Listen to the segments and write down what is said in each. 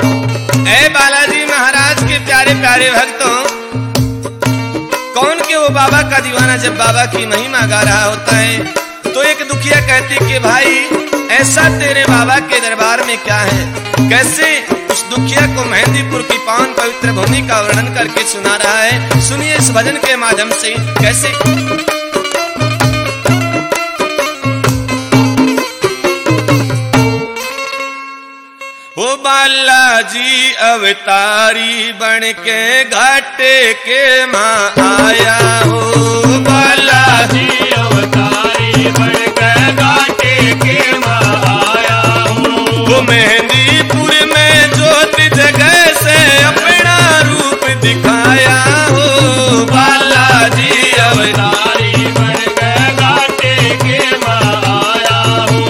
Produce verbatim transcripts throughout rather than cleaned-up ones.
ऐ बालाजी महाराज के प्यारे प्यारे भक्तों, कौन के वो बाबा का दीवाना जब बाबा की महिमा गा रहा होता है तो एक दुखिया कहती कि भाई ऐसा तेरे बाबा के दरबार में क्या है। कैसे उस दुखिया को मेहंदीपुर की पावन पवित्र भूमि का वर्णन करके सुना रहा है। सुनिए इस भजन के माध्यम से कैसे। ओ बालाजी अवतारी बन के घाटे के माँ आया हो। बालाजी अवतारी बन के घाटे के माँ आया हो। वो मेहंदीपुर में ज्योति जगह से अपना रूप दिखाया हो। बालाजी अवतारी बन के घाटे के माँ आया हो।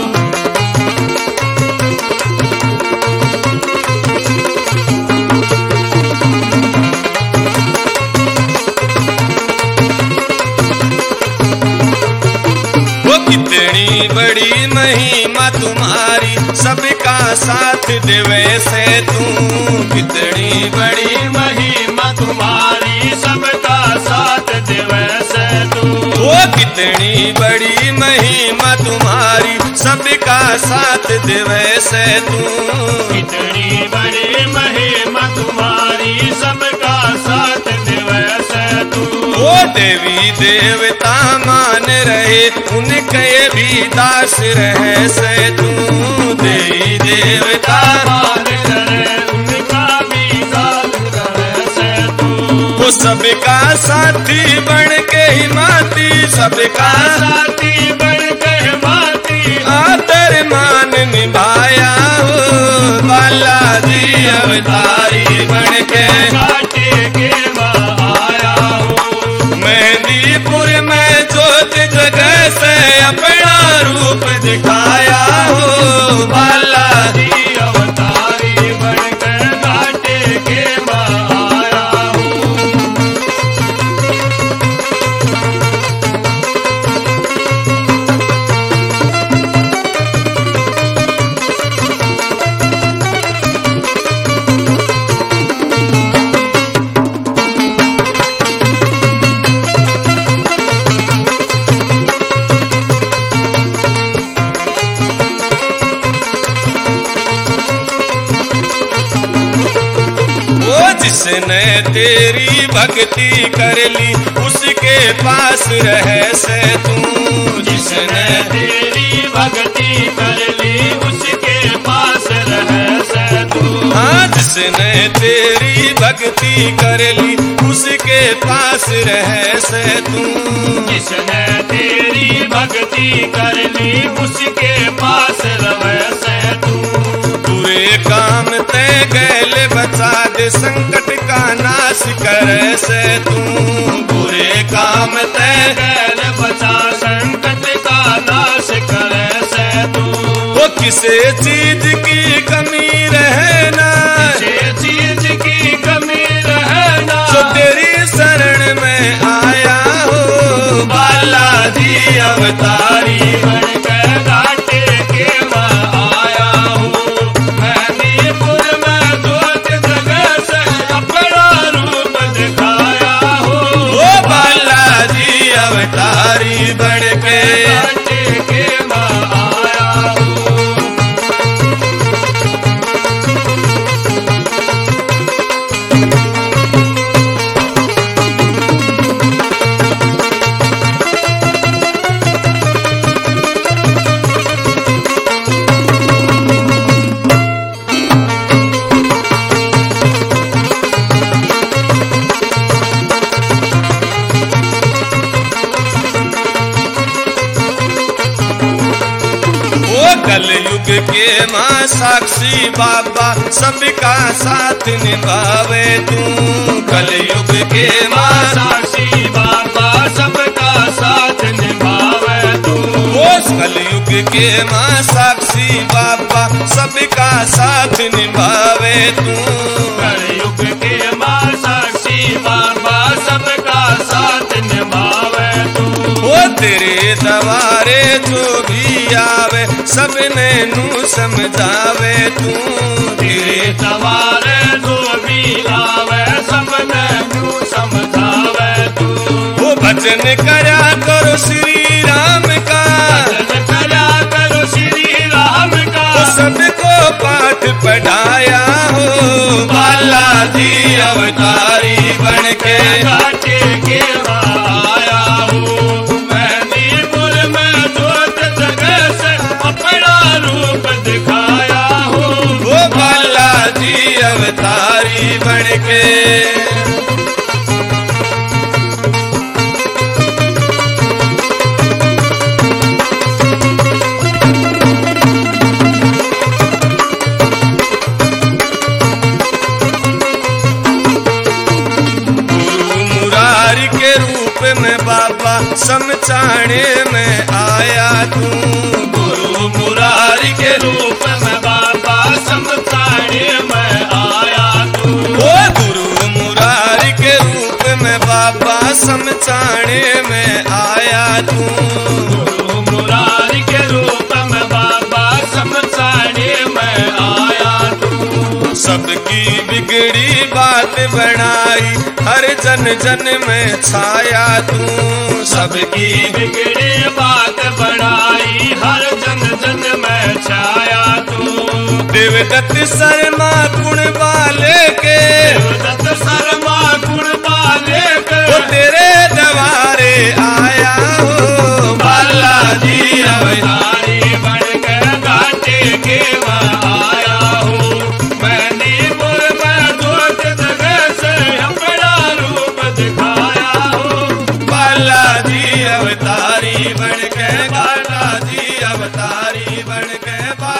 कितनी बड़ी महिमा तुम्हारी सबका साथ देवे से तू। कितनी बड़ी महिमा तुम्हारी सबका साथ देवे से तू। वो कितनी बड़ी महिमा तुम्हारी सबका साथ देवे से तू। कितनी बड़ी महिमा तुम्हारी सबका साथ देवे से तू। वो देवी देवता मान रहे उनके भी दास रहे से तू। देवी देवता मान रहे उनका भी दास रहे से तू। वो सबका साथी बन के ही माती सबका साथी बन के माती आदर मान निभाया हो। बालाजी अवतारी बन के घाटे के माँ आया हो। मेहंदीपुर में ज्योत जगह से अपना रूप दिखाया हो। बालाजी अवतारी बन के घाटे के माँ आया हो। जिसने तेरी भक्ति कर ली उसके पास रहे से तू। जिसने तेरी भक्ति कर ली उसके पास रहे से तू। हाँ जिसने तेरी भक्ति कर ली उसके पास रहे से तू। जिसने तेरी भक्ति कर ली उसके पास रहे से तू। बुरे काम ते गैल बचा दे संकट का नाश करे से तू। बुरे काम ते गैल बचा संकट का नाश करे से तू। वो किसे चीज की कमी रहे ना किसे चीज की कमी रहे ना जो तेरी शरण में आया हो। बालाजी अवतारी बन के घाटे के माँ आया हो। मेहंदीपुर में ज्योत जगह से अपना रूप दिखाया हो। ओ बालाजी अवतारी बन के घाटे के माँ आया हो। कलयुग के माँ साक्षी बाबा सबका साथ निभावे तू। कलयुग के माँ साक्षी बाबा सबका साथ निभावे तू। उस कलयुग के माँ साक्षी बाबा सबका साथ निभावे तू। कलयुग के माँ साक्षी बाबा सबका साथ निभावे तू। वो तेरे दवारे जो भी आवे सबने नू समझावे तू। तेरे दवारे जो भी आवे सबने नू समझावे तू। वो भजन करया करो श्री राम का, भजन करया करो श्री राम का। वो सबको पाठ पढ़ाया हो बालाजी अवतारी बन के घाटे के आया हूँ। महनीपुर में जोत जगह से अपना रूप दिखाया हूँ। वो बालाजी अवतारी बन के। में बाबा समझाने में आया तू। गुरु मुरारी के रूप में बाबा समझाने में आया तू। ओ गुरु मुरारी के रूप में बाबा समझाने में आया तू। गुरु मुरारी के रूप में बाबा समझाने में आया तू। सबकी बिगड़ी बात बनाई हर जन जन में छाया तू। सबकी बिगड़ी बात बढ़ाई हर जन जन में छाया तू। देवदत्त शर्मा गुण वाले के, देवदत्त शर्मा गुण वाले के। वो तेरे दवारे आया हो बालाजी अवतारी बन के घाटे के आया हूँ। महनीपुर में जोत जगह से अपना रूप दिखाया हूँ। बालाजी अवतारी बन के, बालाजी अवतारी बन के।